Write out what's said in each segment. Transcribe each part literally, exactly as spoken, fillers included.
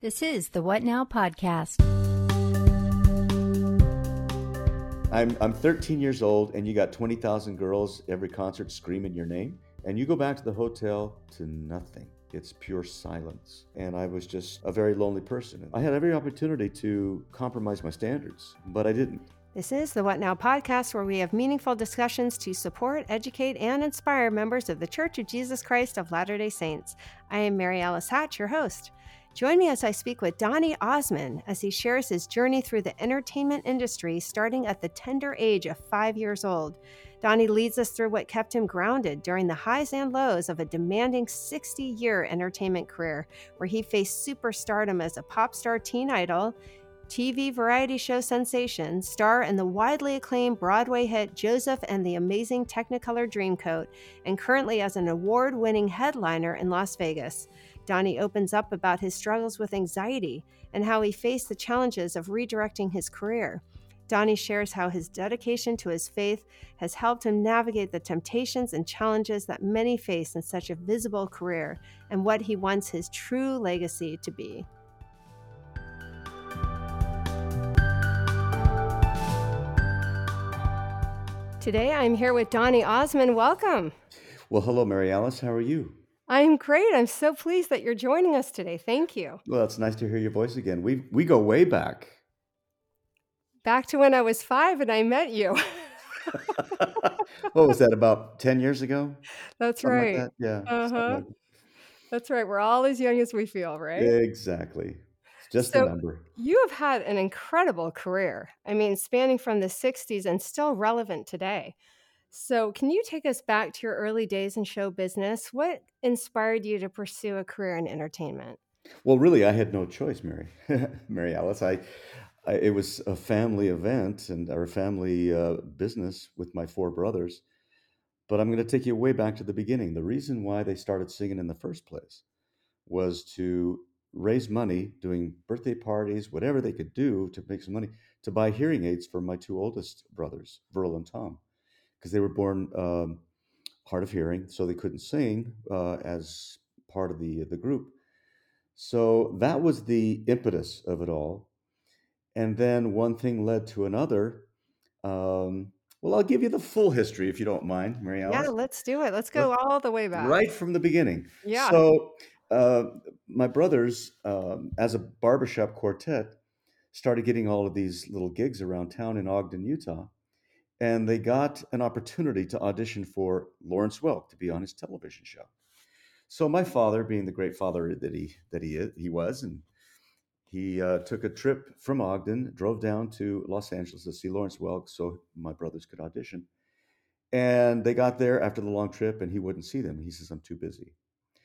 This is the What Now podcast. I'm I'm thirteen years old, and you got twenty thousand girls every concert screaming your name, and you go back to the hotel to nothing. It's pure silence. And I was just a very lonely person. I had every opportunity to compromise my standards, but I didn't. This is the What Now podcast, where we have meaningful discussions to support, educate, and inspire members of the Church of Jesus Christ of Latter-day Saints. I am Mary Alice Hatch, your host. Join me as I speak with Donny Osmond as he shares his journey through the entertainment industry starting at the tender age of five years old. Donny leads us through what kept him grounded during the highs and lows of a demanding sixty-year entertainment career, where he faced superstardom as a pop star teen idol, T V variety show sensation, star in the widely acclaimed Broadway hit Joseph and the Amazing Technicolor Dreamcoat, and currently as an award-winning headliner in Las Vegas. Donny opens up about his struggles with anxiety and how he faced the challenges of redirecting his career. Donny shares how his dedication to his faith has helped him navigate the temptations and challenges that many face in such a visible career, and what he wants his true legacy to be. Today I'm here with Donny Osmond. Welcome. Well, hello, Mary Alice. How are you? I'm great. I'm so pleased that you're joining us today. Thank you. Well, it's nice to hear your voice again. We we go way back. Back to when I was five and I met you. What was that, about ten years ago? That's Something right. like that? Yeah. Uh-huh. Like That's right. We're all as young as we feel, right? exactly. It's just So a number. you have had an incredible career. I mean, spanning from the sixties and still relevant today. So can you take us back to your early days in show business? What inspired you to pursue a career in entertainment? Well, really, I had no choice, Mary. Mary Alice. I, I it was a family event and our family uh, business with my four brothers. But I'm going to take you way back to the beginning. The reason why they started singing in the first place was to raise money, doing birthday parties, whatever they could do to make some money, to buy hearing aids for my two oldest brothers, Verl and Tom, because they were born um, hard of hearing, so they couldn't sing uh, as part of the the group. So that was the impetus of it all. And then one thing led to another. Um, well, I'll give you the full history if you don't mind, Mary Yeah, Alice. let's do it. Let's Let- go all the way back. Right from the beginning. Yeah. So, uh, my brothers, um, as a barbershop quartet, started getting all of these little gigs around town in Ogden, Utah. And they got an opportunity to audition for Lawrence Welk to be on his television show. So my father, being the great father that he that he is, he was, and he uh, took a trip from Ogden, drove down to Los Angeles to see Lawrence Welk so my brothers could audition. And they got there after the long trip, and he wouldn't see them. He says, "I'm too busy."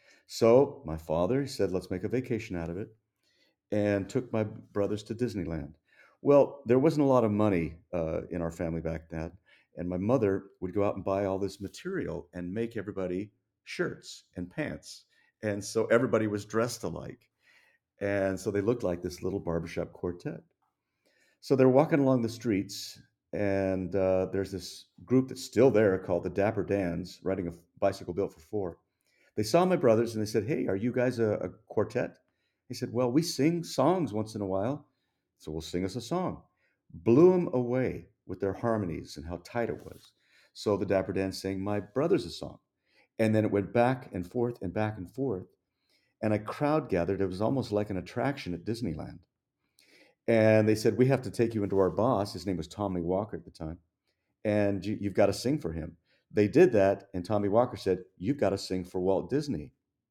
So my father said, "Let's make a vacation out of it," and took my brothers to Disneyland. Well, there wasn't a lot of money uh, in our family back then, and my mother would go out and buy all this material and make everybody shirts and pants. And so everybody was dressed alike. And so they looked like this little barbershop quartet. So they're walking along the streets, and uh, there's this group that's still there called the Dapper Dans, riding a bicycle built for four. They saw my brothers and they said, "Hey, are you guys a, a quartet?" He said, "Well, we sing songs once in a while, so we'll sing us a song." Blew them away with their harmonies and how tight it was. So the Dapper Dan sang my brothers a song. And then it went back and forth and back and forth. And a crowd gathered. It was almost like an attraction at Disneyland. And they said, "We have to take you into our boss." His name was Tommy Walker at the time. "And you, you've got to sing for him." They did that. And Tommy Walker said, "You've got to sing for Walt Disney."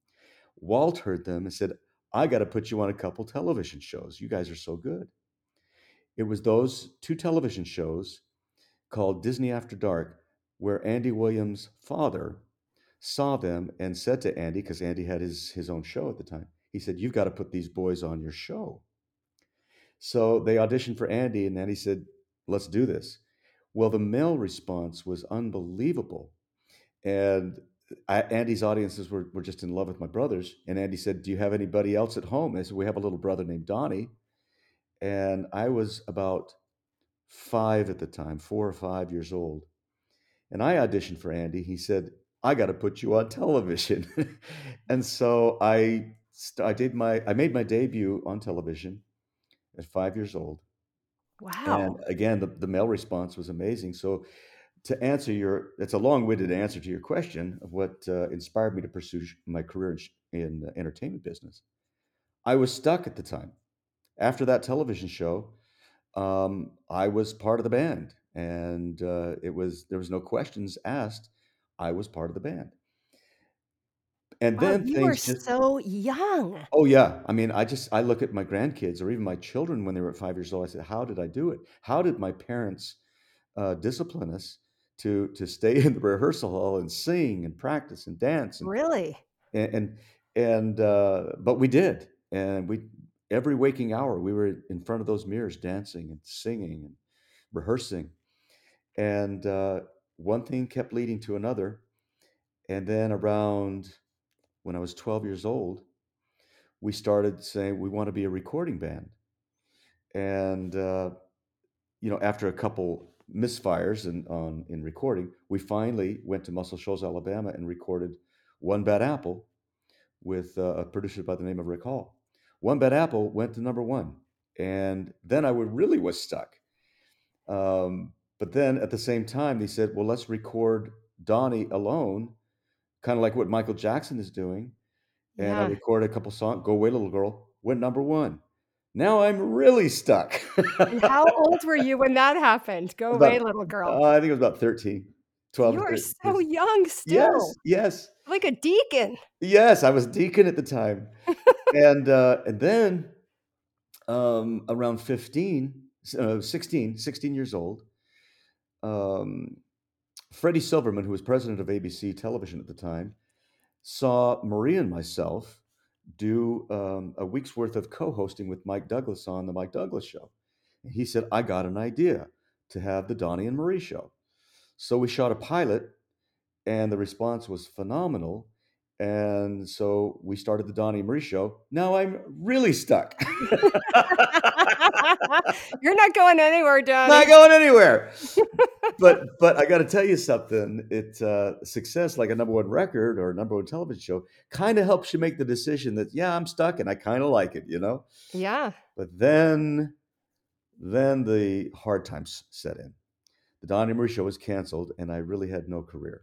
Walt heard them and said, "I got to put you on a couple television shows. You guys are so good." It was those two television shows called Disney After Dark, where Andy Williams' father saw them and said to Andy, because Andy had his, his own show at the time, he said, "You've got to put these boys on your show." So they auditioned for Andy, and Andy said, "Let's do this." Well, the male response was unbelievable. And I, Andy's audiences were, were just in love with my brothers. And Andy said, "Do you have anybody else at home?" I said, "We have a little brother named Donnie." And I was about five at the time, four or five years old. And I auditioned for Andy. He said, "I got to put you on television." And so I st- I did my I made my debut on television at five years old, and Wow. again, the, the male response was amazing. So to answer your, it's a long-winded answer to your question of what uh, inspired me to pursue sh- my career in, sh- in the entertainment business. I was stuck at the time. After that television show, um, I was part of the band, and uh, it was there was no questions asked. I was part of the band, and Wow, then you were things just. so young. Oh yeah, I mean, I just I look at my grandkids or even my children when they were five years old. I said, how did I do it? How did my parents uh, discipline us to to stay in the rehearsal hall and sing and practice and dance and Really? and and, and uh, but we did, and we every waking hour we were in front of those mirrors dancing and singing and rehearsing, and uh, one thing kept leading to another, and then around when I was twelve years old, we started saying we want to be a recording band, and uh, you know, after a couple misfires in on in recording, we finally went to Muscle Shoals, Alabama, and recorded "One Bad Apple" with uh, a producer by the name of Rick Hall. "One Bad Apple" went to number one, and then I would really was stuck. Um, but then at the same time, they said, "Well, let's record Donnie alone, kind of like what Michael Jackson is doing." And I Yeah. recorded a couple songs. "Go Away, Little Girl" went number one. Now I'm really stuck. And how old were you when that happened? Go away, About, little girl. uh, I think it was about thirteen, twelve You or are thirteen so years. young Yes, still, yes, like a deacon. yes. I was deacon at the time, and uh, and then um, around fifteen, uh, sixteen, sixteen years old, um, Freddie Silverman, who was president of A B C Television at the time, saw Maria and myself do um, a week's worth of co-hosting with Mike Douglas on the Mike Douglas Show. And he said, "I got an idea to have the Donnie and Marie Show." So we shot a pilot, and the response was phenomenal. And so we started the Donnie and Marie Show. Now I'm really stuck. You're not going anywhere, Not Donnie. going anywhere. But but I got to tell you something. It uh, success like a number one record or a number one television show kind of helps you make the decision that yeah, I'm stuck and I kind of like it, you know. Yeah. But then then the hard times set in. The Donnie and Marie Show was canceled, and I really had no career.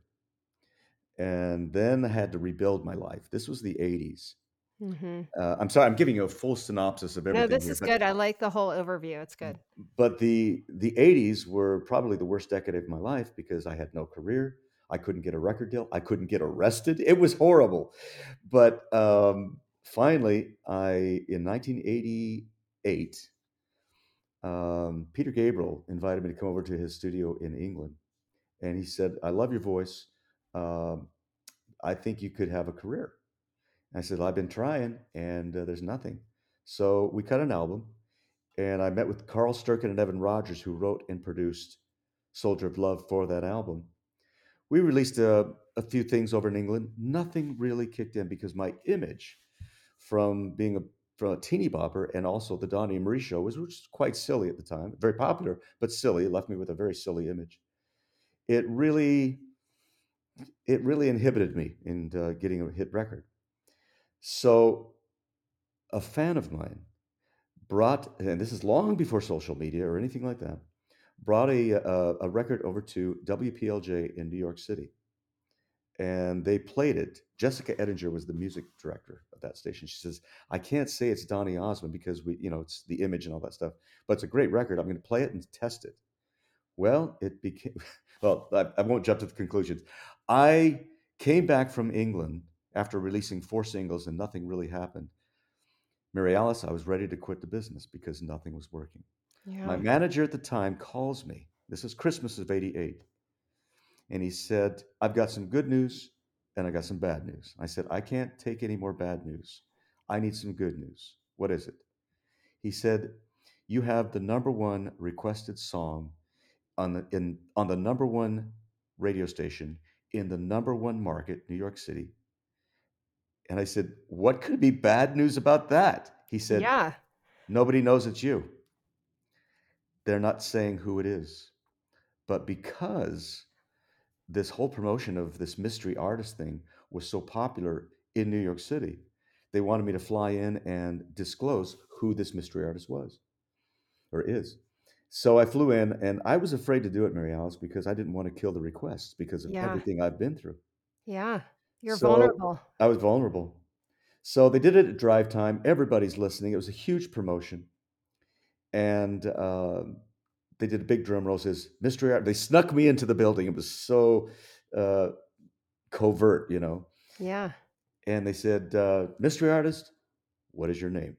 And then I had to rebuild my life. This was the eighties. Mhm. Uh, I'm sorry, I'm giving you a full synopsis of No, everything this here, is but good. I like the whole overview. It's good. but the the eighties were probably the worst decade of my life because I had no career. I couldn't get a record deal. I couldn't get arrested. It was horrible. But um, finally, I in nineteen eighty-eight, um, Peter Gabriel invited me to come over to his studio in England, and he said, "I love your voice. Um, I think you could have a career." I said, "Well, I've been trying, and uh, there's nothing." So we cut an album, and I met with Carl Sturken and Evan Rogers, who wrote and produced "Soldier of Love" for that album. We released a, a few things over in England. Nothing really kicked in because my image from being a from a teeny bopper and also the Donnie and Marie Show was, which was quite silly at the time, very popular but silly. It left me with a very silly image. It really it really inhibited me in uh, getting a hit record. So a fan of mine brought, and this is long before social media or anything like that, brought a, a, a record over to W P L J in New York City. And they played it. Jessica Ettinger was the music director of that station. She says, "I can't say it's Donny Osmond because we, you know, it's the image and all that stuff, but it's a great record. I'm going to play it and test it." Well, it became, well, I, I won't jump to the conclusions. I came back from England after releasing four singles and nothing really happened. Mary Alice, I was ready to quit the business because nothing was working. My Yeah. manager at the time calls me. This is Christmas of eighty-eight. And he said, "I've got some good news and I got some bad news." I said, "I can't take any more bad news. I need some good news." "What is it?" He said, "You have the number one requested song on the in on the number one radio station in the number one market, New York City." And I said, "What could be bad news about that?" He said, Yeah. "Nobody knows it's you. They're not saying who it is. But because this whole promotion of this mystery artist thing was so popular in New York City, they wanted me to fly in and disclose who this mystery artist was or is. So I flew in, and I was afraid to do it, Mary Alice, because I didn't want to kill the requests because of Yeah. everything I've been through. Yeah. You're So vulnerable. I was vulnerable. So they did it at drive time. Everybody's listening. It was a huge promotion. And uh, they did a big drum roll. Says, mystery art. They snuck me into the building. It was so uh, covert, you know. Yeah. And they said, uh, mystery artist, what is your name?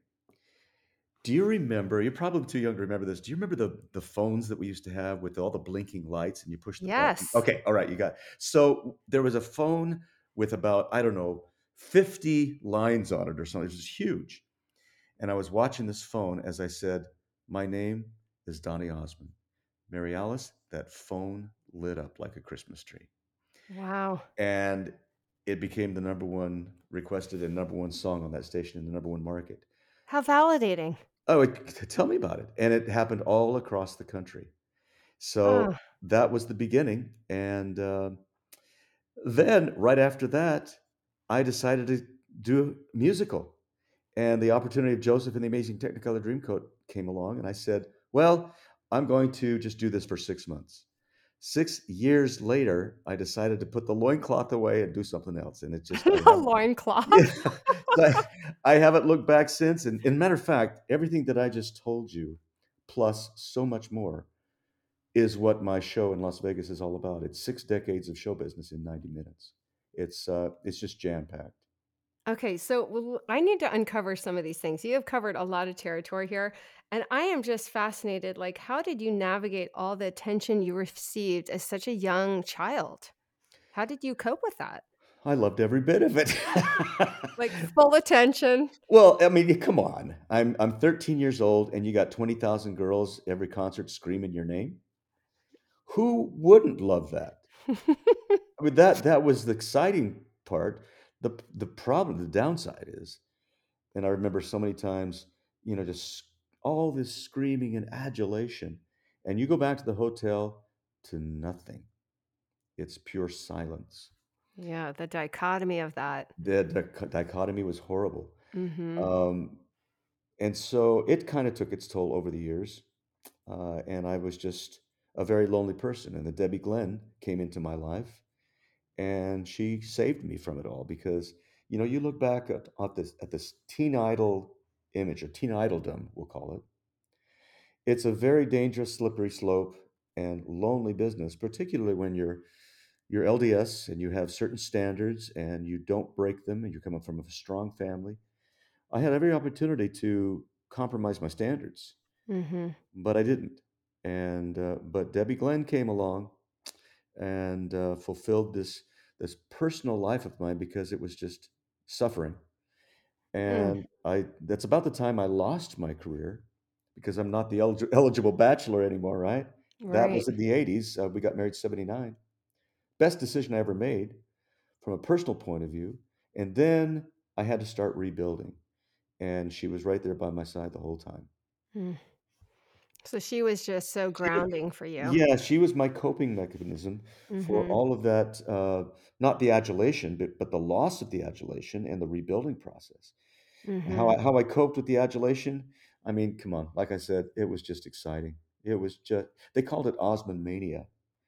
Do you remember? You're probably too young to remember this. Do you remember the the phones that we used to have with all the blinking lights and you push the button? Yes. Okay, all right, you got it. So there was a phone with about, I don't know, fifty lines on it or something. It was huge. And I was watching this phone as I said, my name is Donny Osmond. Mary Alice, that phone lit up like a Christmas tree. Wow. And it became the number one requested and number one song on that station in the number one market. How validating. Oh, it, tell me about it. And it happened all across the country. So Oh, that was the beginning. And uh, then right after that, I decided to do a musical. And the opportunity of Joseph and the Amazing Technicolor Dreamcoat came along. And I said, well, I'm going to just do this for six months. Six years later, I decided to put the loincloth away and do something else. And it just, I the have, loincloth. yeah, so I, I haven't looked back since. And, and matter of fact, everything that I just told you, plus so much more, is what my show in Las Vegas is all about. It's six decades of show business in ninety minutes. It's uh, it's just jam packed. Okay, so well, I need to uncover some of these things. You have covered a lot of territory here, and I am just fascinated. Like, how did you navigate all the attention you received as such a young child? How did you cope with that? I loved every bit of it. Like full attention. Well, I mean, come on. I'm I'm thirteen years old, and you got twenty thousand girls every concert screaming your name. Who wouldn't love that? I mean, that that was the exciting part. The the problem, the downside is, and I remember so many times, you know, just all this screaming and adulation, and you go back to the hotel to nothing. It's pure silence. Yeah, the dichotomy of that. The, the dichotomy was horrible. Mm-hmm. Um, and so it kind of took its toll over the years. Uh, and I was just a very lonely person. And then Debbie Glenn came into my life and she saved me from it all because, you know, you look back at, at this at this teen idol image or teen idoldom, we'll call it. It's a very dangerous, slippery slope and lonely business, particularly when you're you're L D S and you have certain standards and you don't break them and you're coming from a strong family. I had every opportunity to compromise my standards, Mm-hmm. but I didn't. And uh, but Debbie Glenn came along and uh, fulfilled this this personal life of mine because it was just suffering. Mm, And I that's about the time I lost my career because I'm not the elig- eligible bachelor anymore, right? That right. was in the eighties. Uh, we got married seventy-nine. Best decision I ever made from a personal point of view. And then I had to start rebuilding. And she was right there by my side the whole time. Mm. So she was just so She was, grounding for you. yeah, she was my coping mechanism for Mm-hmm. all of that, uh, not the adulation, but, but the loss of the adulation and the rebuilding process. How Mm-hmm. I, how I coped with the adulation, I mean, come on, like I said, it was just exciting. It was just, they called it Osmond Mania.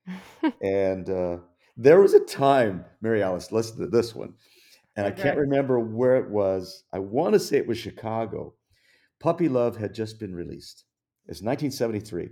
And uh, there was a time, Mary Alice, listen to this one. And I can't Okay. remember where it was. I want to say it was Chicago. Puppy Love had just been released. It's nineteen seventy-three.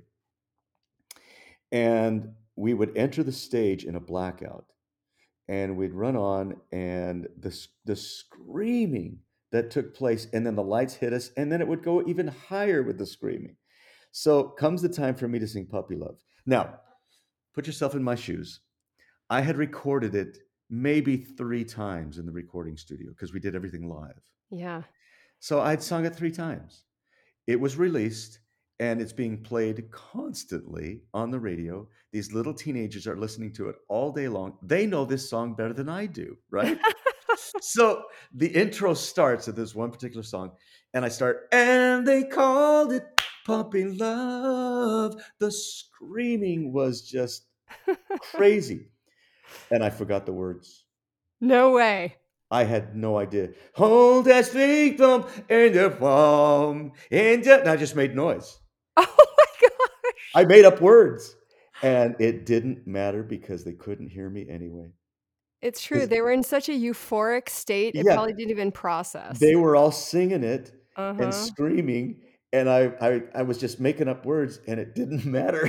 And we would enter the stage in a blackout and we'd run on and the, the screaming that took place and then the lights hit us and then it would go even higher with the screaming. So comes the time for me to sing Puppy Love. Now, put yourself in my shoes. I had recorded it maybe three times in the recording studio because we did everything live. Yeah. So I'd sung it three times. It was released and it's being played constantly on the radio. These little teenagers are listening to it all day long. They know this song better than I do, right? So the intro starts at this one particular song, and I start, and they called it Puppy Love. The screaming was just crazy. And I forgot the words. No way. I had no idea. Hold that street thumb in the palm. And the-" I just made noise. Oh my gosh. I made up words. And it didn't matter because they couldn't hear me anyway. It's true. 'Cause- They were in such a euphoric state, it yeah, probably didn't even process. they were all singing it and Uh-huh. screaming. And I, I, I was just making up words and it didn't matter.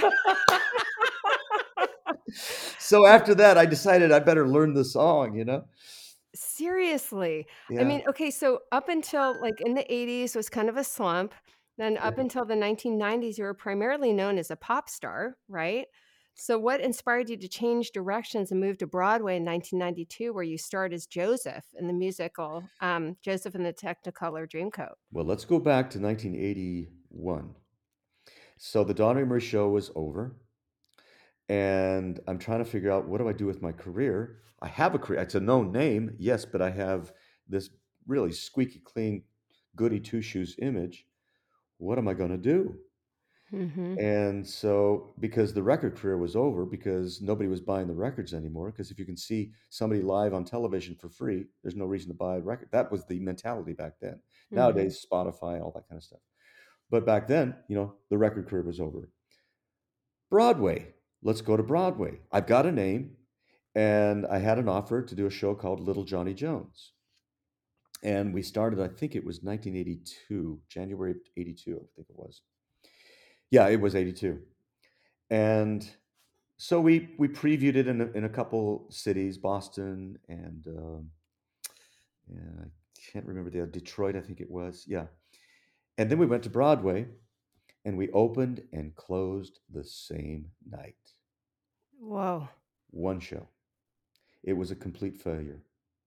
So after that, I decided I better learn the song, you know? Seriously. I Yeah. mean, okay, so up until, like, in the eighties was kind of a slump, then up Right. until the nineteen nineties, you were primarily known as a pop star, right? So what inspired you to change directions and move to Broadway in nineteen ninety-two, where you starred as Joseph in the musical, um, Joseph and the Technicolor Dreamcoat? Well, let's go back to nineteen eighty-one. So the Don Emery show was over, and I'm trying to figure out what do I do with my career. I have a career. It's a known name, yes, but I have this really squeaky clean, goody two shoes image. What am I going to do? Mhm. And so, because the record career was over, because nobody was buying the records anymore, because if you can see somebody live on television for free, there's no reason to buy a record. That was the mentality back then. Mhm. Nowadays, Spotify, all that kind of stuff. But back then, you know, the record career was over. Broadway. Let's go to Broadway. I've got a name, and I had an offer to do a show called Little Johnny Jones. And we started, I think it was nineteen eighty-two, January of eighty-two, I think it was. Yeah, it was eighty-two. And so we we previewed it in a, in a couple cities, Boston and um, yeah, I can't remember the other, Detroit, I think it was. Yeah. And then we went to Broadway and we opened and closed the same night. Whoa. One show. It was a complete failure.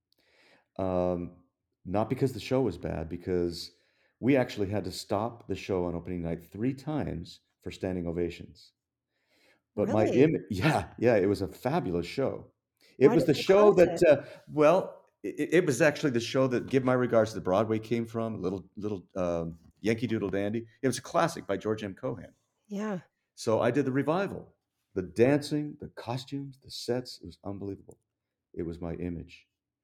Um, not because the show was bad, because we actually had to stop the show on opening night three times for standing ovations. But my Really? image, yeah, yeah, it was a fabulous show. It Why was did the they show close that, it? uh, well, it, it was actually the show that Give My Regards to Broadway came from, little little um, Yankee Doodle Dandy. It was a classic by George M. Cohan. Yeah. So I did the revival. The dancing, the costumes, the sets, it was unbelievable. It was my image.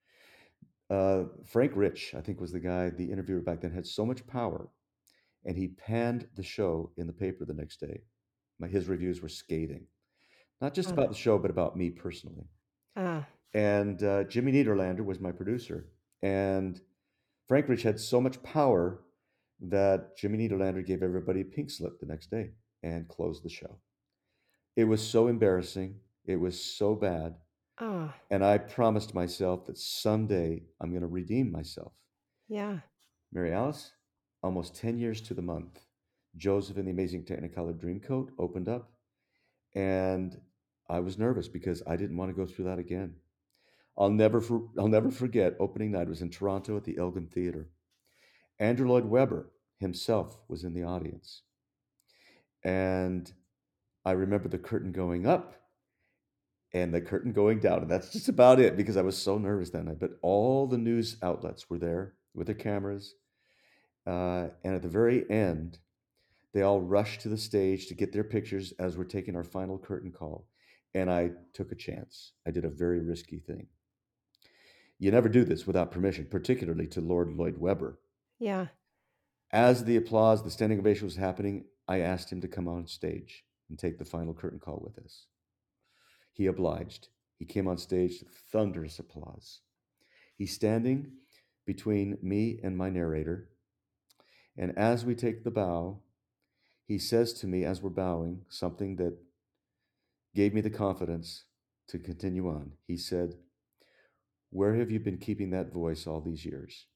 Uh, Frank Rich, I think was the guy, the interviewer back then, had so much power, and he panned the show in the paper the next day. My, his reviews were scathing. Not just Uh, about the show, but about me personally. uh, And uh, Jimmy Niederlander was my producer. And Frank Rich had so much power that Jimmy Niederlander gave everybody a pink slip the next day and closed the show. It was so embarrassing. It was so bad. oh, And I promised myself that someday I'm going to redeem myself. yeah. Mary Alice, almost ten years to the month, Joseph and the Amazing Technicolor Dreamcoat opened up. And I was nervous because I didn't want to go through that again. I'll never, for, I'll never forget opening night. It was in Toronto at the Elgin Theatre. Andrew Lloyd Webber himself was in the audience. And I remember the curtain going up and the curtain going down. And that's just about it because I was so nervous that night. But all the news outlets were there with their cameras. Uh, and at the very end, they all rushed to the stage to get their pictures as we're taking our final curtain call. And I took a chance. I did a very risky thing. You never do this without permission, particularly to Lord Lloyd Webber. Yeah. As the applause, the standing ovation was happening, I asked him to come on stage and take the final curtain call with us. He obliged. He came on stage to thunderous applause. He's standing between me and my narrator. And as we take the bow, he says to me as we're bowing something that gave me the confidence to continue on. He said, "Where have you been keeping that voice all these years?"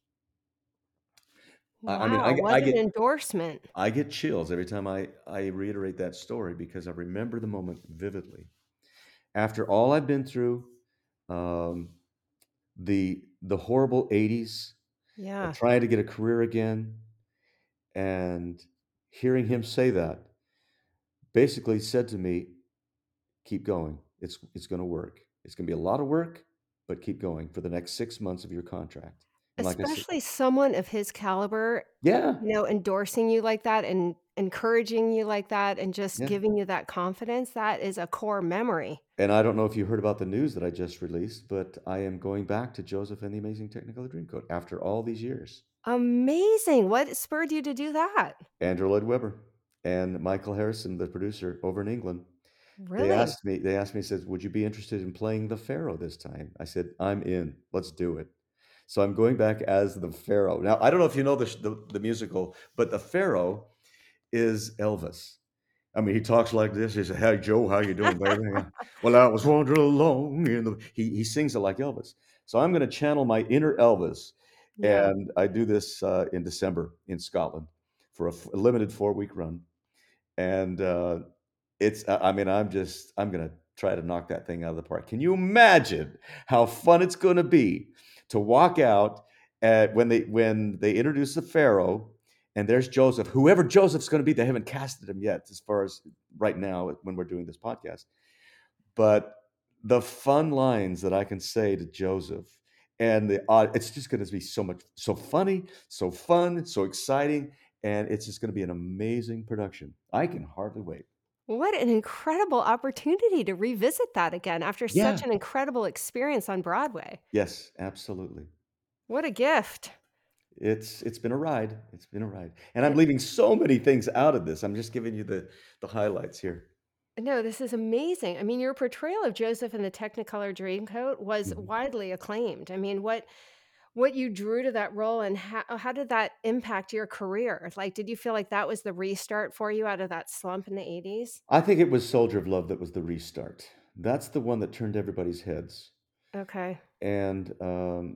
I, I mean, I, Wow, get- what I an get endorsement. I get chills every time I, I reiterate that story because I remember the moment vividly. After all I've been through, um, the the horrible eighties, uh, Yeah. trying to get a career again, and hearing him say that basically said to me, keep going. It's it's going to work. It's going to be a lot of work, but keep going for the next six months of your contract. And like I said, Especially someone of his caliber, yeah, you know, endorsing you like that and encouraging you like that and just Yeah. giving you that confidence, that is a core memory. And I don't know if you heard about the news that I just released, but I am going back to Joseph and the Amazing Technicolor Dreamcoat after all these years. Amazing. What spurred you to do that? Andrew Lloyd Webber and Michael Harrison, the producer over in England, they Really? asked me, they asked me, said, would you be interested in playing the Pharaoh this time? I said, I'm in. Let's do it. So I'm going back as the Pharaoh. Now, I don't know if you know the, the, the musical, but the Pharaoh is Elvis. I mean, he talks like this. He says, "Hey, Joe, how you doing, baby?" Yeah. Well, I was wandering along in the. He he sings it like Elvis. So I'm going to channel my inner Elvis, Yeah. and I do this uh, in December in Scotland for a, f- a limited four week run, and uh, it's. I I mean, I'm just. I'm going to try to knock that thing out of the park. Can you imagine how fun it's going to be to walk out at when they when they introduce the Pharaoh and there's Joseph, whoever Joseph's going to be. They haven't casted him yet, as far as right now when we're doing this podcast. But the fun lines that I can say to Joseph, and the uh, it's just going to be so much, so funny, so fun, so exciting, and it's just going to be an amazing production. I can hardly wait. What an incredible opportunity to revisit that again after such Yeah. an incredible experience on Broadway. Yes, absolutely. What a gift. It's it's been a ride. It's been a ride, and I'm It, leaving so many things out of this. I'm just giving you the the highlights here. no, this is amazing. I mean, your portrayal of Joseph in the Technicolor Dreamcoat was Mhm. widely acclaimed. I mean, what what you drew to that role and how how did that impact your career? Like, did you feel like that was the restart for you out of that slump in the eighties? I think it was Soldier of Love that was the restart. That's the one that turned everybody's heads. Okay. And um,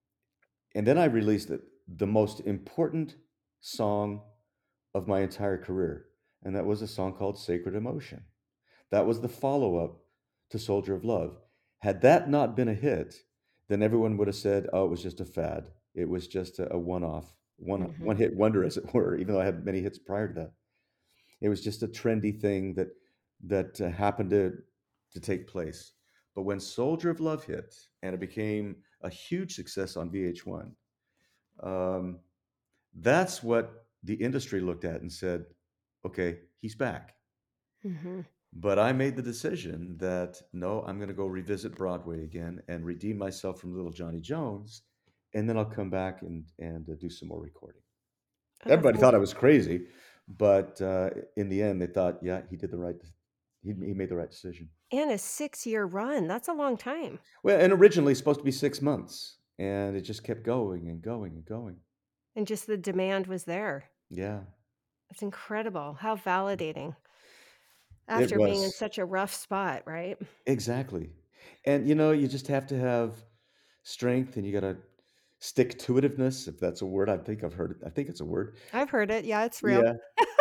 and then I released it, the most important song of my entire career, and that was a song called Sacred Emotion. That was the follow up to Soldier of Love. Had that not been a hit, then everyone would have said, "Oh, it was just a fad. It was just a, a one off, one Mhm. one hit wonder, as it were." Even though I had many hits prior to that, it was just a trendy thing that that uh, happened to to take place. But when Soldier of Love hit and it became a huge success on V H one, um, that's what the industry looked at and said, "Okay, he's back." Mhm. But I made the decision that no, I'm going to go revisit Broadway again and redeem myself from Little Johnny Jones, and then I'll come back and and uh, do some more recording. Oh, that's Everybody thought I was crazy, but uh, in the end, they thought, yeah, he did the right. He he made the right decision. and a six-year run. That's a long time. Well, and originally it's supposed to be six months, and it just kept going and going and going. And just the demand was there. Yeah, It's incredible. How validating it after being in was such a rough spot, right? exactly. And you know, you just have to have strength, and you got to stick to itiveness, if that's a word. I think I've heard it. I think it's a word. I've heard it. Yeah, it's real. Yeah.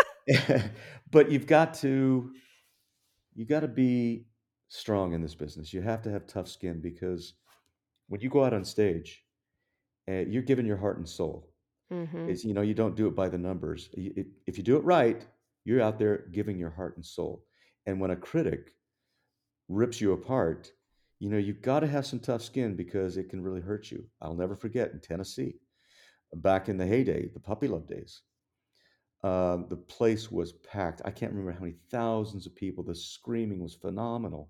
But you've got to you got to be strong in this business. You have to have tough skin because when you go out on stage, uh, you're giving your heart and soul. Mhm. Is you know you don't do it by the numbers. Y- it- If you do it right, you're out there giving your heart and soul. And when a critic rips you apart, you know you've got to have some tough skin because it can really hurt you. I'll never forget in Tennessee, back in the heyday, the puppy love days. Uh, the place was packed. I can't remember how many thousands of people. The screaming was phenomenal.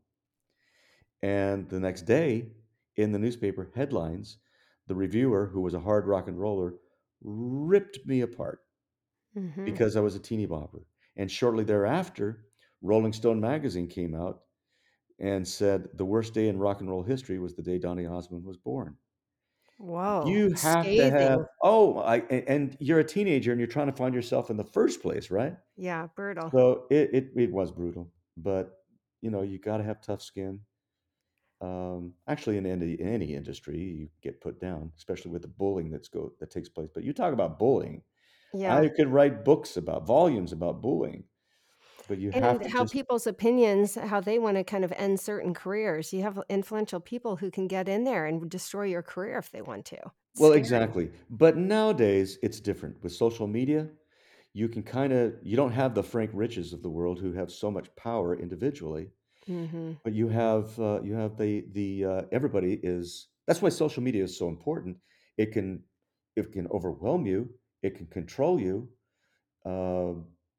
And the next day, in the newspaper headlines, the reviewer, who was a hard rock and roller, ripped me apart Mhm. because I was a teeny bopper. And shortly thereafter, Rolling Stone magazine came out and said the worst day in rock and roll history was the day Donny Osmond was born. Whoa. You have to have, Scathing. oh, I, a- and you're a teenager and you're trying to find yourself in the first place, right? Yeah, brutal. So it, it, it was brutal, but you know, you got to have tough skin. Um, actually, in any, in any industry, you get put down, especially with the bullying that's go that takes place. But you talk about bullying. Yeah. I could write books about volumes about bullying, but you have And to how just people's opinions, how they wanna kind of end certain careers. You have influential people who can get in there and destroy your career if they want to. well, Scary. exactly. But nowadays, it's different with social media. You can kind of you don't have the Frank Riches of the world who have so much power individually, Mhm. but you have uh, you have the the uh, everybody is. That's why social media is so important. It can it can overwhelm you. It can control you. Uh,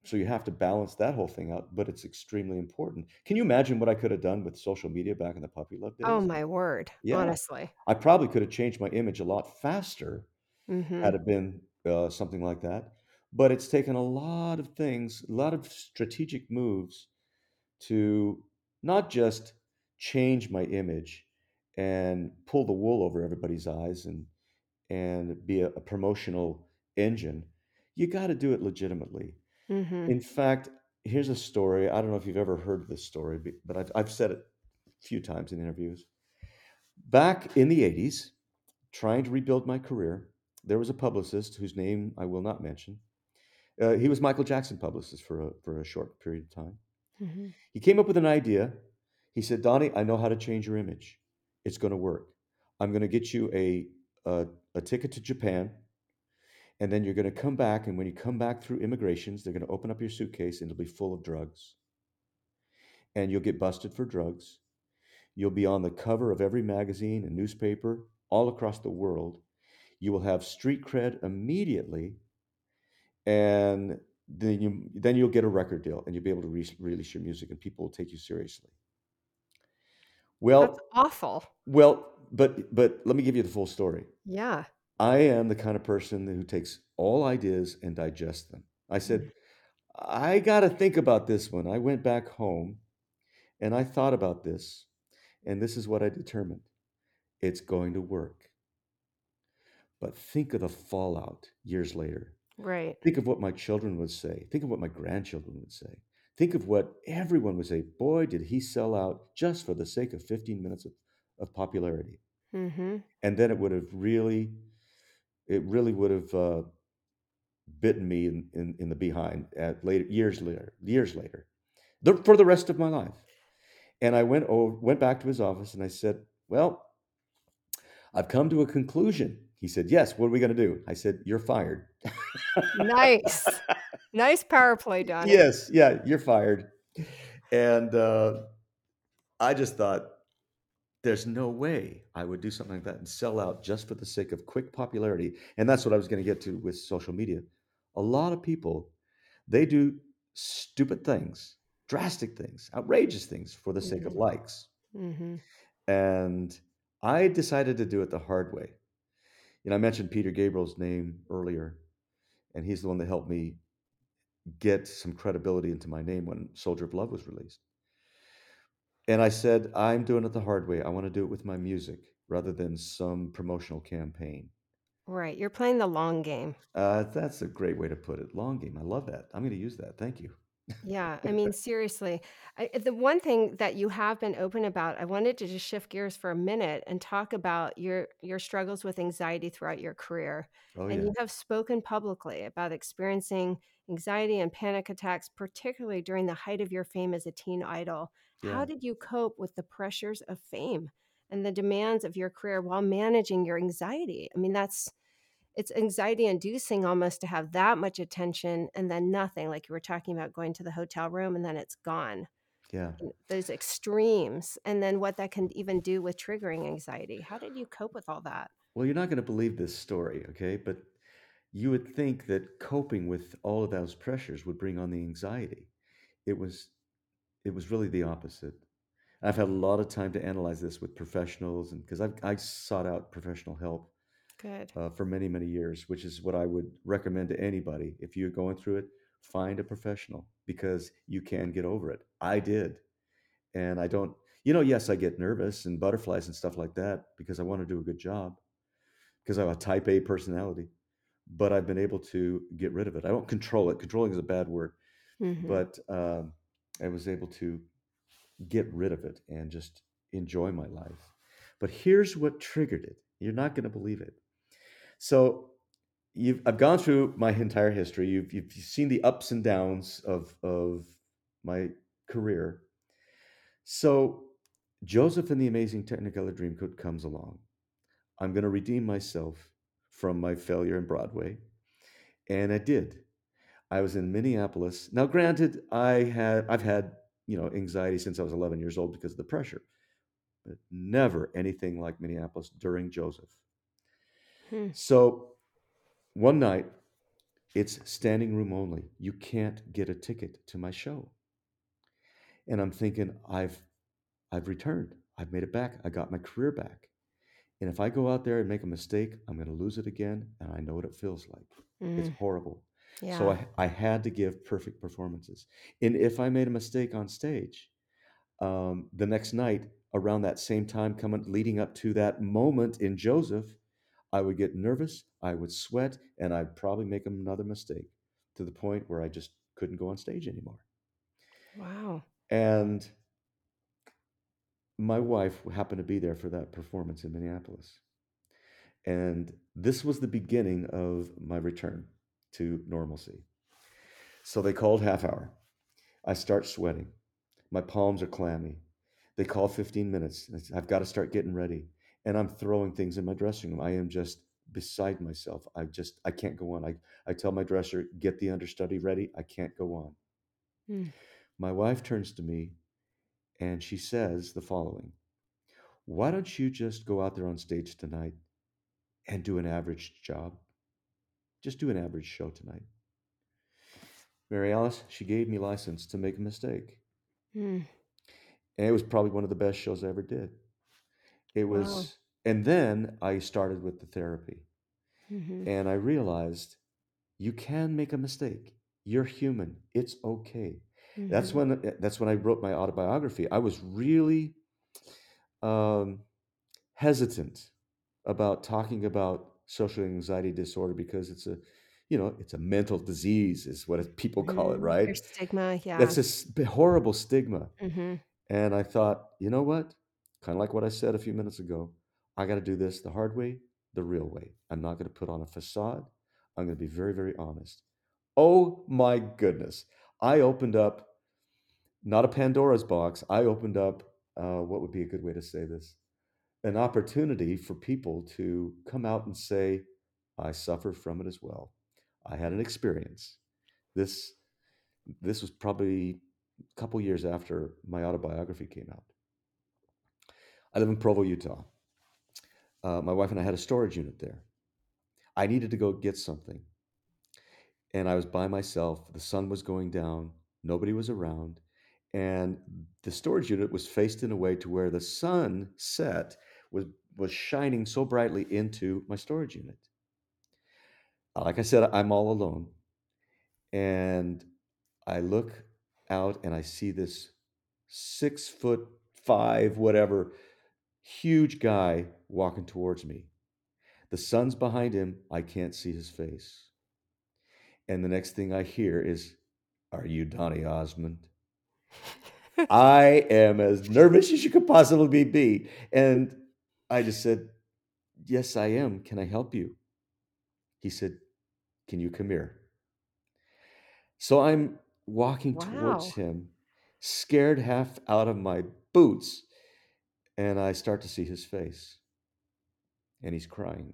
So you have to balance that whole thing out, but it's extremely important. Can you imagine what I could have done with social media back in the puppy love Oh, days? my word. Yeah, Honestly. I probably could have changed my image a lot faster Mm-hmm. had it been uh, something like that. But it's taken a lot of things, a lot of strategic moves to not just change my image and pull the wool over everybody's eyes and and be a, a promotional engine. You got to do it legitimately. Mm-hmm. In fact, here's a story. I don't know if you've ever heard this story, but but I've, I've said it a few times in interviews. Back in the eighties, trying to rebuild my career, there was a publicist whose name I will not mention. Uh, he was Michael Jackson publicist for a, for a short period of time. Mm-hmm. He came up with an idea. He said, Donnie, I know how to change your image. It's going to work. I'm going to get you a, a, a ticket to Japan, and then you're going to come back. And when you come back through immigrations, they're going to open up your suitcase and it'll be full of drugs. And you'll get busted for drugs. You'll be on the cover of every magazine and newspaper all across the world. You will have street cred immediately, and then you then you'll get a record deal and you'll be able to re- release your music, and people will take you seriously. That's Well, awful. well, but but let me give you the full story. Yeah. I am the kind of person who takes all ideas and digests them. I said, I got to think about this one. I went back home and I thought about this, and this is what I determined. It's going to work. But think of the fallout years later. Right. Think of what my children would say. Think of what my grandchildren would say. Think of what everyone would say. Boy, did he sell out just for the sake of fifteen minutes of, of popularity. Mm-hmm. And then it would have really, it really would have uh, bitten me in, in, in the behind at later years later, years later, the, for the rest of my life. And I went over, went back to his office and I said, well, I've come to a conclusion. He said, yes, what are we going to do? I said, you're fired. Nice. Nice power play, Donnie. Yes, yeah, you're fired. And uh, I just thought, there's no way I would do something like that and sell out just for the sake of quick popularity. And that's what I was going to get to with social media. A lot of people, they do stupid things, drastic things, outrageous things for the sake of Mm-hmm. likes. Mm-hmm. And I decided to do it the hard way. You know, I mentioned Peter Gabriel's name earlier, and he's the one that helped me get some credibility into my name when Soldier of Love was released. And I said, I'm doing it the hard way. I want to do it with my music rather than some promotional campaign. Right. You're playing the long game. Uh, that's a great way to put it. Long game. I love that. I'm going to use that. Thank you. Yeah, I mean, seriously, I, the one thing that you have been open about, I wanted to just shift gears for a minute and talk about your your struggles with anxiety throughout your career. Oh, And yeah. you have spoken publicly about experiencing anxiety and panic attacks, particularly during the height of your fame as a teen idol. Yeah. How did you cope with the pressures of fame and the demands of your career while managing your anxiety? I mean, that's it's anxiety inducing almost to have that much attention and then nothing, like you were talking about going to the hotel room and then it's gone. Yeah. And those extremes, and then what that can even do with triggering anxiety. How did you cope with all that? Well, you're not going to believe this story, okay? But you would think that coping with all of those pressures would bring on the anxiety. It was it was really the opposite. I've had a lot of time to analyze this with professionals, and because I've I sought out professional help Good. uh, for many many years, which is what I would recommend to anybody. If you're going through it, find a professional because you can get over it. I did, and I don't. You know, yes, I get nervous and butterflies and stuff like that because I want to do a good job because I have a type A personality. But I've been able to get rid of it. I don't control it. Controlling is a bad word, Mm-hmm. but um, I was able to get rid of it and just enjoy my life. But here's what triggered it. You're not going to believe it. So you've I've gone through my entire history. You've you've seen the ups and downs of of my career. So Joseph and the Amazing Technicolor Dreamcoat comes along. I'm going to redeem myself from my failure in Broadway, and I did. I was in Minneapolis. Now, granted, I had I've had you know anxiety since I was eleven years old because of the pressure, but never anything like Minneapolis during Joseph. Hmm. So one night, It's standing room only. You can't get a ticket to my show. And I'm thinking, I've I've returned. I've made it back. I got my career back. And if I go out there and make a mistake, I'm going to lose it again. And I know what it feels like. It's Mm, horrible. So yeah. I, I had to give perfect performances. And if I made a mistake on stage, um, the next night, around that same time, coming leading up to that moment in Joseph, I would get nervous, I would sweat, and I'd probably make another mistake to the point where I just couldn't go on stage anymore. Wow. And my wife happened to be there for that performance in Minneapolis. And this was the beginning of my return to normalcy. So they called half hour. I start sweating. My palms are clammy. They call fifteen minutes. I've got to start getting ready. And I'm throwing things in my dressing room. I am just beside myself. I just, I can't go on. I, I tell my dresser, get the understudy ready. I can't go on. Mm. My wife turns to me and she says the following: why don't you just go out there on stage tonight and do an average job? Just do an average show tonight. Mary Alice, she gave me license to make a mistake. Mm. And it was probably one of the best shows I ever did. It Wow. was, and then I started with the therapy. Mm-hmm. And I realized you can make a mistake. You're human. It's okay. That's Mm-hmm. when that's when I wrote my autobiography. I was really um, hesitant about talking about social anxiety disorder because it's a, you know, it's a mental disease, is what people call it, Mm-hmm. right? There's stigma. Yeah. That's a s- horrible stigma. Mm-hmm. And I thought, you know what? Kind of like what I said a few minutes ago. I got to do this the hard way, the real way. I'm not going to put on a facade. I'm going to be very, very honest. Oh my goodness. I opened up not a Pandora's box. I opened up, uh, what would be a good way to say this? An opportunity for people to come out and say, I suffer from it as well. I had an experience. This this was probably a couple years after my autobiography came out. I live in Provo, Utah. Uh, my wife and I had a storage unit there. I needed to go get something, and I was by myself. The sun was going down. Nobody was around, and the storage unit was faced in a way to where the sun set was was shining so brightly into my storage unit. Like I said, I'm all alone, and I look out and I see this six foot five, whatever, huge guy walking towards me. The sun's behind him. I can't see his face. And the next thing I hear is, are you Donny Osmond? I am as nervous as you could possibly be. And I just said, yes, I am. Can I help you? He said, can you come here? So I'm walking towards Wow. him, scared half out of my boots. And I start to see his face. And he's crying.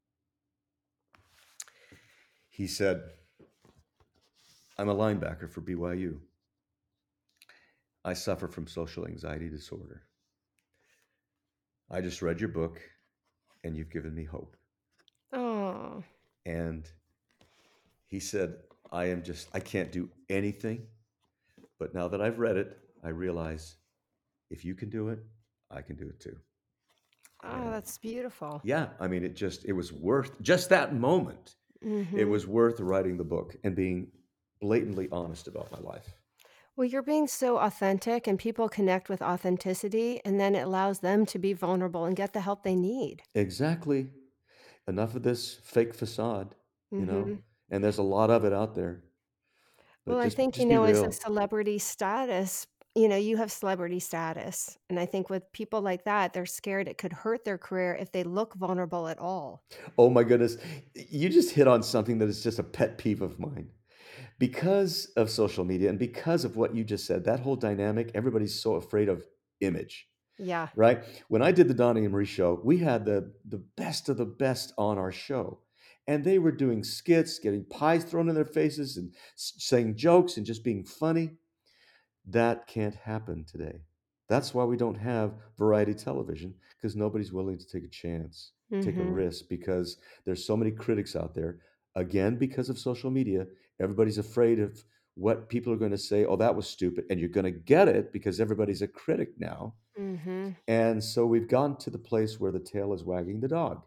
He said, I'm a linebacker for B Y U. I suffer from social anxiety disorder. I just read your book and you've given me hope. Oh. And he said, I am just, I can't do anything. But now that I've read it, I realize if you can do it, I can do it too. Oh, And that's beautiful. yeah, I mean, it just, it was worth just that moment. Mm-hmm. It was worth writing the book and being blatantly honest about my life. Well, you're being so authentic, and people connect with authenticity, and then it allows them to be vulnerable and get the help they need. Exactly. Enough of this fake facade, you know, Mm-hmm. and there's a lot of it out there. Well, But I just think, you just be know, as a real. celebrity status, you know, you have celebrity status. And I think with people like that, they're scared it could hurt their career if they look vulnerable at all. Oh my goodness. You just hit on something that is just a pet peeve of mine. Because of social media and because of what you just said, that whole dynamic, everybody's so afraid of image, Yeah. right? When I did the Donnie and Marie show, we had the the best of the best on our show. And they were doing skits, getting pies thrown in their faces and s- saying jokes and just being funny. That can't happen today. That's why we don't have variety television, because nobody's willing to take a chance, take a Mm-hmm. risk, because there's so many critics out there. again, because of social media, everybody's afraid of what people are going to say. Oh, that was stupid. And you're going to get it because everybody's a critic now. Mm-hmm. And so we've gone to the place where the tail is wagging the dog.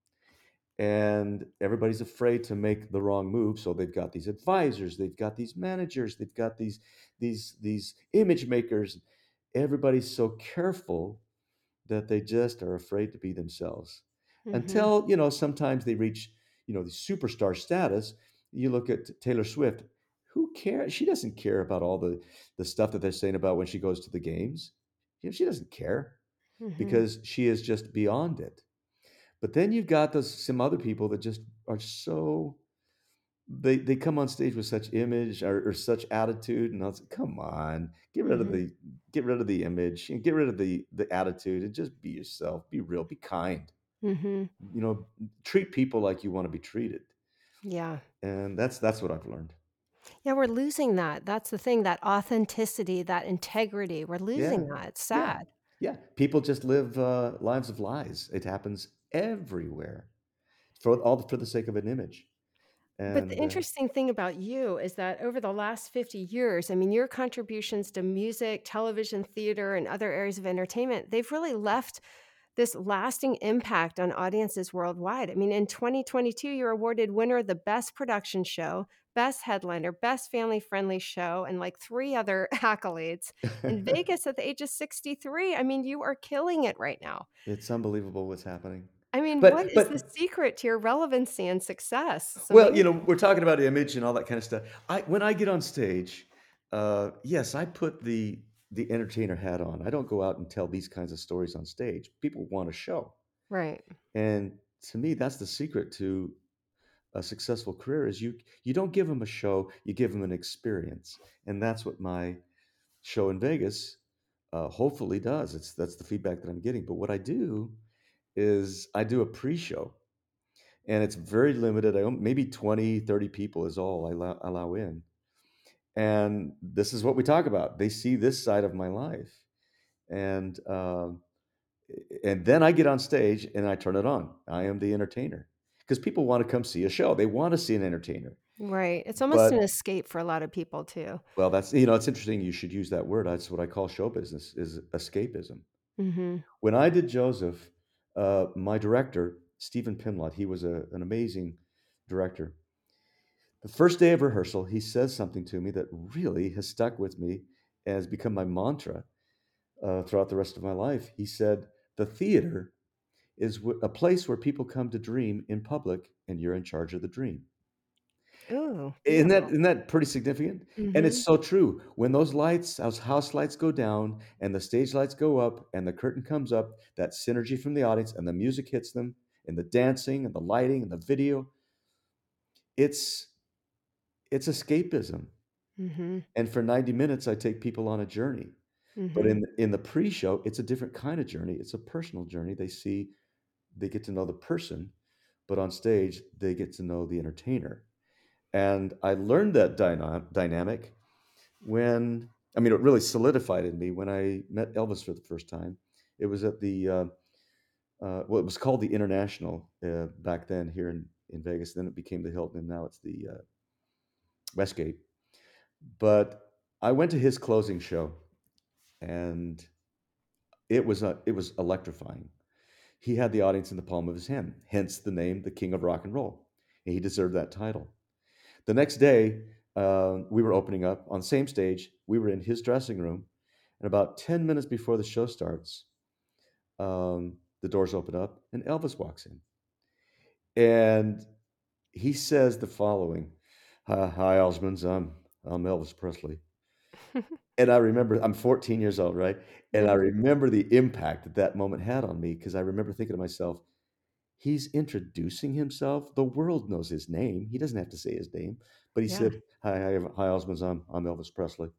And everybody's afraid to make the wrong move. So they've got these advisors, they've got these managers, they've got these these these image makers. Everybody's so careful that they just are afraid to be themselves. Mm-hmm. Until, you know, sometimes they reach, you know, the superstar status. You look at Taylor Swift. Who cares? She doesn't care about all the the stuff that they're saying about when she goes to the games. You know, she doesn't care Mm-hmm. because she is just beyond it. But then you've got those some other people that just are so they they come on stage with such image or, or such attitude, and I was like, come on, get rid of Mm-hmm. the get rid of the image and get rid of the the attitude and just be yourself, be real, be kind. Mm-hmm. You know, treat people like you want to be treated, Yeah. and that's that's what I've learned. Yeah, we're losing that. That's the thing, that authenticity, that integrity. We're Yeah, losing that. It's yeah, sad. yeah. People just live uh, lives of lies. It happens everywhere for all for the sake of an image, But the and uh, interesting thing about you is that over the last fifty years, I mean, your contributions to music, television, theater, and other areas of entertainment, they've really left this lasting impact on audiences worldwide. I mean, in twenty twenty-two, you're awarded winner of the Best Production Show, Best Headliner, Best Family Friendly Show, and like three other accolades in Vegas at the age of sixty-three. I mean, you are killing it right now. it's unbelievable what's happening. I mean, what But is the but secret to your relevancy and success? It's well, you know, amazing. we're talking about image and all that kind of stuff. I when I get on stage, uh, yes, I put the the entertainer hat on. I don't go out and tell these kinds of stories on stage. People want a show, Right. and to me, that's the secret to a successful career. Is you you don't give them a show, you give them an experience, and that's what my show in Vegas uh, hopefully does. It's that's the feedback that I'm getting. But what I do is I do a pre-show and it's very limited. I don't, maybe twenty, thirty people is all I allow, allow in. And this is what we talk about. They see this side of my life. And um, and then I get on stage and I turn it on. I am the entertainer because people want to come see a show. They want to see an entertainer. Right. It's almost an But escape for a lot of people too. well, that's you know, it's interesting. You should use that word. That's what I call show business is escapism. Mhm. When I did Joseph, uh, my director Stephen Pinlot, he was a, an amazing director. The first day of rehearsal, he says something to me that really has stuck with me and has become my mantra uh, throughout the rest of my life. He said, "The theater is w- a place where people come to dream in public, and you're in charge of the dream." Ooh, Isn't that beautiful. isn't that pretty significant? And it's Mhm. so true. When those lights, those house lights go down, and the stage lights go up, and the curtain comes up, that synergy from the audience, and the music hits them, and the dancing, and the lighting, and the video, it's it's escapism. Mhm. And for ninety minutes, I take people on a journey. But Mhm. in in the pre-show, it's a different kind of journey. It's a personal journey. They see, they get to know the person, but on stage, they get to know the entertainer. And I learned that dyna- dynamic when, I mean, it really solidified in me when I met Elvis for the first time. It was at the, uh, uh, well, it was called the International uh, back then here in, in Vegas. Then it became the Hilton, and now it's the uh, Westgate. But I went to his closing show, and it was a, it was electrifying. He had the audience in the palm of his hand, hence the name, the King of Rock and Roll. And he deserved that title. The next day, uh, we were opening up on the same stage. We were in his dressing room, and about ten minutes before the show starts, um, the doors open up, and Elvis walks in. And he says the following: "Hi, hi Osmonds. I'm I'm Elvis Presley." And I remember I'm fourteen years old, right? And I Mhm. remember the impact that that moment had on me because I remember thinking to myself, he's introducing himself. The world knows his name. He doesn't have to say his name, but he Yeah. said, "Hi, hi, hi, Osmonds. I'm I'm Elvis Presley."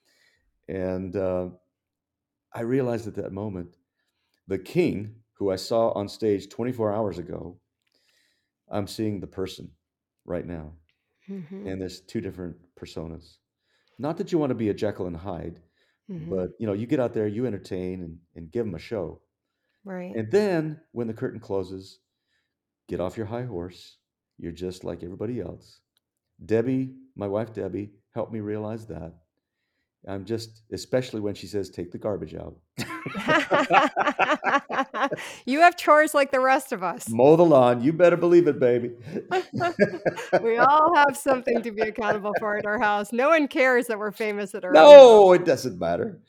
And uh, I realized at that moment, the king who I saw on stage twenty-four hours ago, I'm seeing the person right now, Mhm. and there's two different personas. Not that you want to be a Jekyll and Hyde, Mhm. but you know, you get out there, you entertain, and, and give them a show. Right. And then when the curtain closes, get off your high horse, You're just like everybody else. Debbie, my wife Debbie, helped me realize that. I'm just, especially when she says, take the garbage out. You have chores like the rest of us. Mow the lawn. You better believe it, baby. We all have something to be accountable for at our house. No one cares that we're famous at our own house. No, it doesn't matter.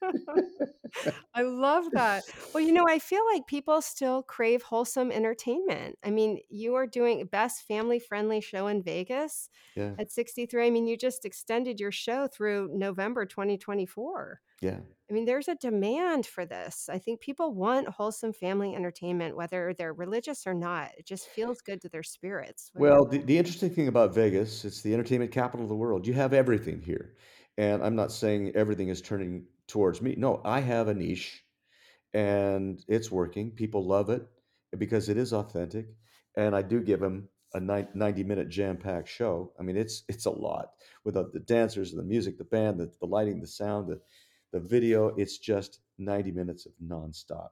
I love that. Well, you know, I feel like people still crave wholesome entertainment. I mean, you are doing best family-friendly show in Vegas Yeah, at sixty-three. I mean, you just extended your show through November twenty twenty-four. yeah. I mean, there's a demand for this. I think people want wholesome family entertainment, whether they're religious or not. It just feels good to their spirits. What do you Well, the, the interesting thing about Vegas, it's the entertainment capital of the world. You have everything here. And I'm not saying everything is turning towards me. No, I have a niche and it's working. People love it because it is authentic. And I do give them a ninety minute jam packed show. I mean, it's it's a lot with the, the dancers, the music, the band, the, the lighting, the sound, the, the video. It's just ninety minutes of nonstop.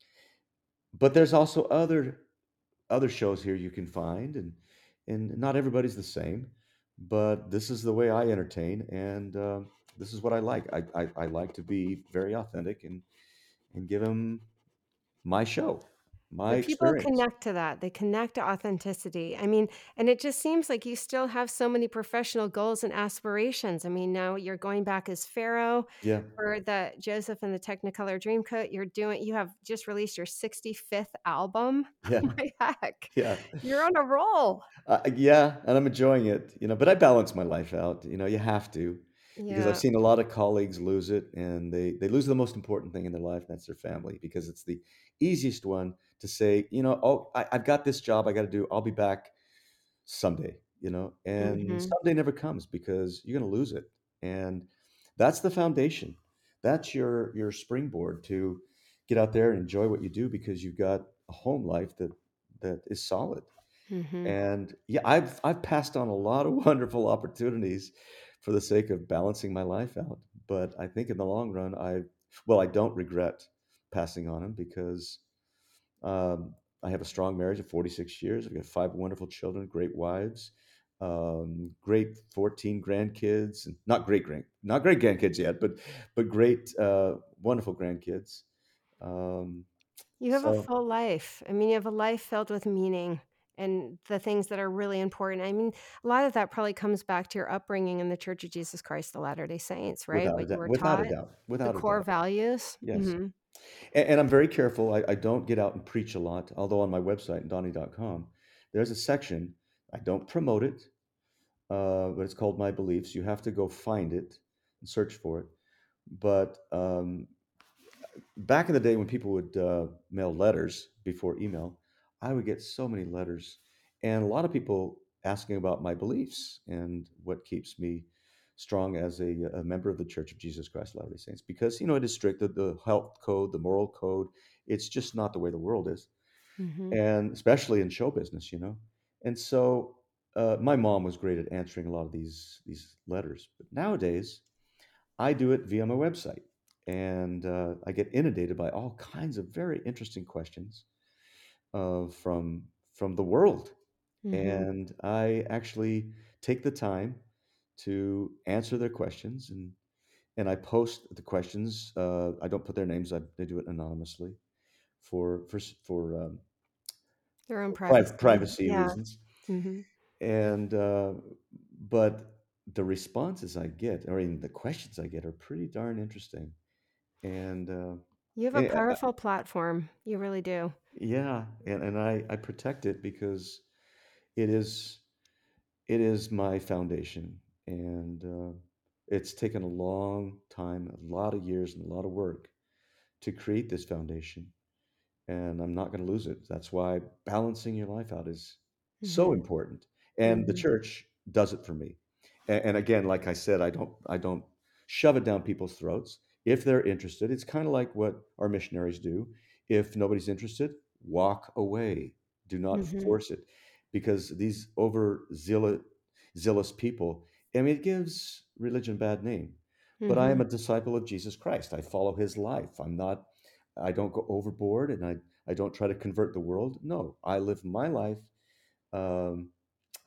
But there's also other other shows here you can find, and and not everybody's the same, but this is the way I entertain, and um, this is what I like. I, I I like to be very authentic and and give them my show, my But people experience. connect to that. They connect to authenticity. I mean, and it just seems like you still have so many professional goals and aspirations. I mean, now you're going back as Pharaoh Yeah, for the Joseph and the Technicolor Dreamcoat. You're doing you have just released your sixty-fifth album. yeah, My heck. yeah, You're on a roll. uh, yeah, and I'm enjoying it. You know, but I balance my life out. You know, you have to. Because I've Yeah. seen a lot of colleagues lose it, and they they lose the most important thing in their life, and that's their family, because it's the easiest one to say, you know, oh, I, I've got this job I got to do. I'll be back someday, you know, and Mhm. someday never comes because you're going to lose it, and that's the foundation. That's your your springboard to get out there and enjoy what you do because you've got a home life that that is solid. Mhm. And yeah, I've I've passed on a lot of wonderful opportunities for the sake of balancing my life out. But I think in the long run, I well, I don't regret passing on them because um, I have a strong marriage of forty-six years. I've got five wonderful children, great wives, um, great fourteen grandkids, and not great grand, not great grandkids yet, but but great, uh, wonderful grandkids. Um, You have a so full life. I mean, you have a life filled with meaning and the things that are really important. I mean, a lot of that probably comes back to your upbringing in the Church of Jesus Christ of Latter-day Saints, right? without a What you doubt, were without a taught, doubt, the without a core doubt, values. yes. Mhm. And, and I'm very careful. I, I don't get out and preach a lot, although on my website, donnie dot com, there's a section. I don't promote it, uh, but it's called My Beliefs. You have to go find it and search for it. But um, back in the day when people would uh, mail letters before email, I would get so many letters, and a lot of people asking about my beliefs and what keeps me strong as a, a member of the Church of Jesus Christ of Latter-day Saints. Because you know it is strict, the, the health code, the moral code. It's just not the way the world is, Mhm. and especially in show business, you know. And so uh, my mom was great at answering a lot of these these letters, but nowadays I do it via my website, and uh, I get inundated by all kinds of very interesting questions uh, from from the world, Mhm. and I actually take the time to answer their questions, and and I post the questions. Uh, I don't put their names; I, they do it anonymously for for s- for um, Their own pri- privacy. privacy Yeah. reasons. Mhm. And uh, but the responses I get, or even the questions I get, are pretty darn interesting. And uh, You have a eh, uh, powerful platform. You really do. yeah, and, and I, I protect it because it is it is my foundation, and uh, it's taken a long time, a lot of years, and a lot of work to create this foundation, and I'm not going to lose it. That's why balancing your life out is so Mhm. important, and the Mhm. church does it for me. And, and again, like I said, I don't I don't shove it down people's throats. If they're interested, it's kind of like what our missionaries do. If nobody's interested, walk away. Do not Mhm. force it, because these over zealous zealous people. I mean, it gives religion a bad name. But I am Mhm. a disciple of Jesus Christ. I follow His life. I'm not I don't go overboard, and I, I don't try to convert the world. No, I live my life um,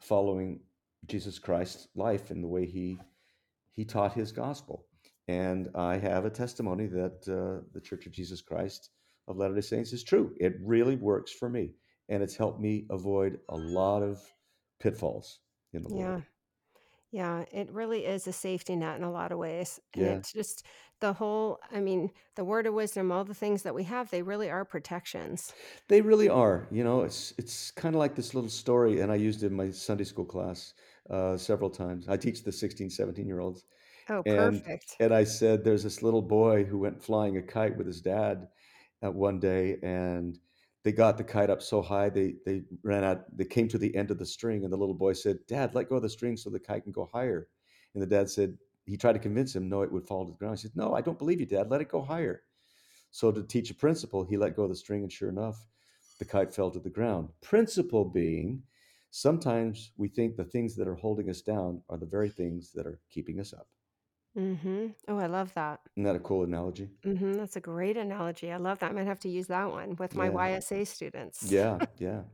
following Jesus Christ's life and the way he he taught his gospel. And I have a testimony that uh, the Church of Jesus Christ of Latter-day Saints is true. It really works for me, and it's helped me avoid a lot of pitfalls in the Lord. Yeah. Yeah, it really is a safety net in a lot of ways. And Yeah, it's just the whole, I mean, the word of wisdom, all the things that we have, they really are protections. they really are. You know, it's it's kind of like this little story, and I used it in my Sunday school class uh, several times. I teach the sixteen, seventeen year olds, Oh, and perfect. and I said there's this little boy who went flying a kite with his dad at one day, and they got the kite up so high they they ran out. They came to the end of the string, and the little boy said, "Dad, let go of the string so the kite can go higher." And the dad said he tried to convince him, no, it would fall to the ground. He said, "No, I don't believe you, Dad. Let it go higher." So to teach a principle, he let go of the string, and sure enough, the kite fell to the ground. Principle being, sometimes we think the things that are holding us down are the very things that are keeping us up. Mm-hmm. Oh, I love that. Isn't that a cool analogy? Mm-hmm. That's a great analogy. I love that. I might have to use that one with my Yeah. Y S A students. Yeah. Yeah.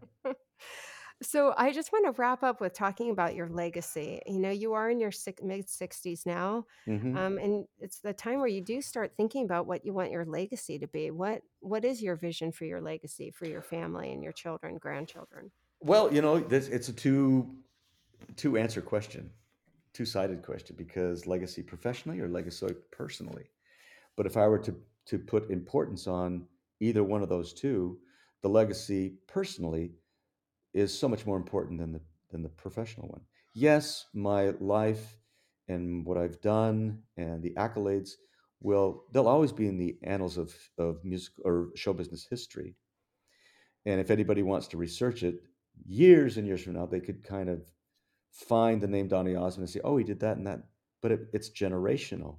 So I just want to wrap up with talking about your legacy. You know, you are in your six, mid sixties now, Hmm. um, and it's the time where you do start thinking about what you want your legacy to be. What what is your vision for your legacy for your family and your children, grandchildren? Well, you know, this, it's a two two answer question, two sided question, because legacy professionally or legacy personally. But if I were to to put importance on either one of those two, the legacy personally is so much more important than the than the professional one. Yes, my life and what I've done and the accolades will they'll always be in the annals of of music or show business history. And if anybody wants to research it, years and years from now, they could kind of find the name Donny Osmond and say, "Oh, he did that and that." But it, it's generational.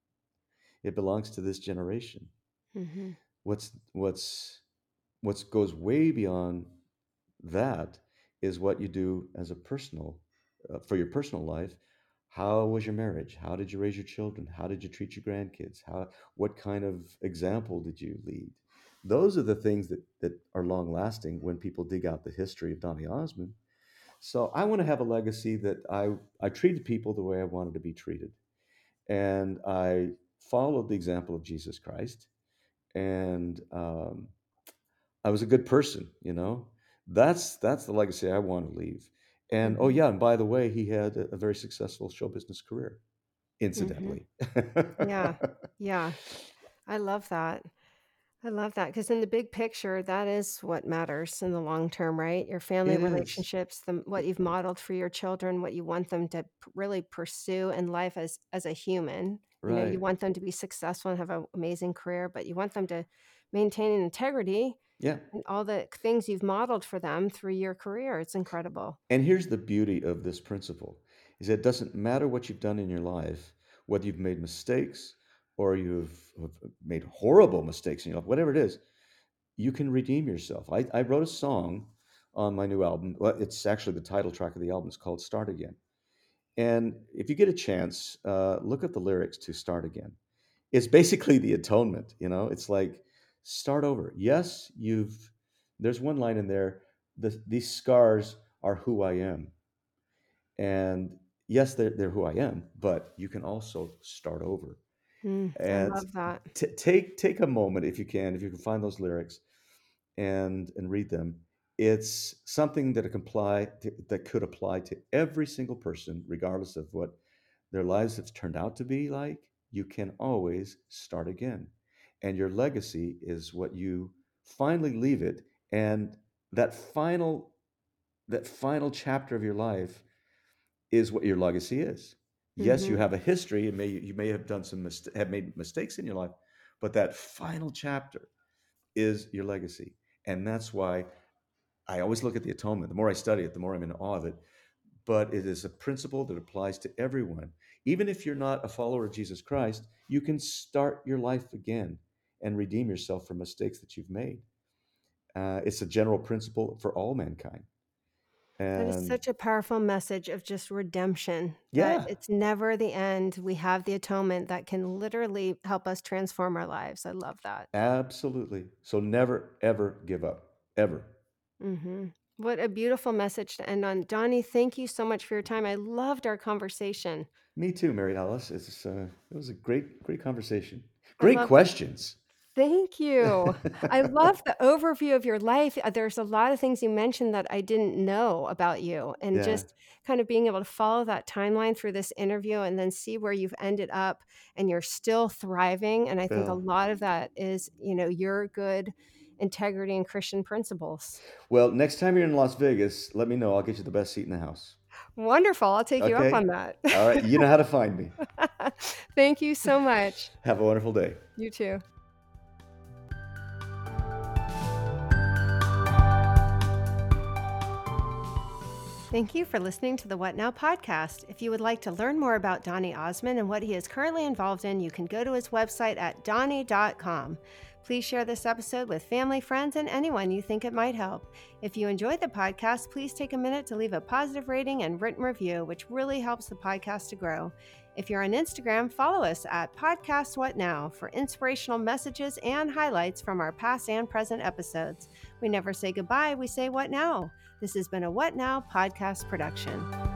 It belongs to this generation. Hmm. What's what's what goes way beyond that is what you do as a personal uh, for your personal life. How was your marriage? How did you raise your children? How did you treat your grandkids? How what kind of example did you lead? Those are the things that that are long lasting when people dig out the history of Donny Osmond. So I want to have a legacy that I I treated people the way I wanted to be treated, and I followed the example of Jesus Christ, and um, I was a good person, you know. That's that's the legacy I want to leave. And oh Hmm. yeah, and by the way, he had a, a very successful show business career, Hmm. incidentally. Yeah, yeah, I love that. I love that because in the big picture, that is what matters in the long term, right? Your family It is. relationships, the, what you've modeled for your children, what you want them to p- really pursue in life as as a human. You know, you Right. want them to be successful and have an amazing career, but you want them to maintain an integrity Yeah. and all the things you've modeled for them through your career. It's incredible. And here's the beauty of this principle is that it doesn't matter what you've done in your life, whether you've made mistakes or you've have made horrible mistakes in your life, whatever it is, you can redeem yourself. I, I wrote a song on my new album. Well, it's actually the title track of the album. It's called Start Again. And if you get a chance, uh, look at the lyrics to Start Again. It's basically the atonement, you know? It's like start over. Yes, you've there's one line in there, the, these scars are who I am. And yes, they're, they're who I am, but you can also start over. Mm, I And love that. t- take take a moment if you can, if you can find those lyrics and and read them. It's something that can apply to, that could apply to every single person, regardless of what their lives have turned out to be like. You can always start again, and your legacy is what you finally leave it. And that final that final chapter of your life is what your legacy is. Yes, you Hmm. have a history, and may you may have done some mist- have made mistakes in your life, but that final chapter is your legacy, and that's why I always look at the atonement. The more I study it, the more I'm in awe of it. But it is a principle that applies to everyone. Even if you're not a follower of Jesus Christ, you can start your life again and redeem yourself from mistakes that you've made. Uh, it's a general principle for all mankind. That is And such a powerful message of just redemption, that yeah, it's never the end. We have the atonement that can literally help us transform our lives. I love that. absolutely. So never, ever give up. Ever. Hmm. What a beautiful message to end on. Donnie, thank you so much for your time. I loved our conversation. Me too, Mary Alice. It's uh, it was a great, great conversation. I Great love questions. Thank you. I love the overview of your life. Uh, There's a lot of things you mentioned that I didn't know about you, and Yeah, just kind of being able to follow that timeline through this interview and then see where you've ended up and you're still thriving. And I think a Bill. lot of that is, you know, your good integrity and Christian principles. Well, next time you're in Las Vegas, let me know. I'll get you the best seat in the house. Wonderful. I'll take you up Okay? on that. All right. You know how to find me. Thank you so much. Have a wonderful day. You too. Thank you for listening to the What Now podcast. If you would like to learn more about Donnie Osmond and what he is currently involved in, you can go to his website at donnie dot com. Please share this episode with family, friends, and anyone you think it might help. If you enjoyed the podcast, please take a minute to leave a positive rating and written review, which really helps the podcast to grow. If you're on Instagram, follow us at Podcast What Now for inspirational messages and highlights from our past and present episodes. We never say goodbye, we say what now. This has been a What Now podcast production.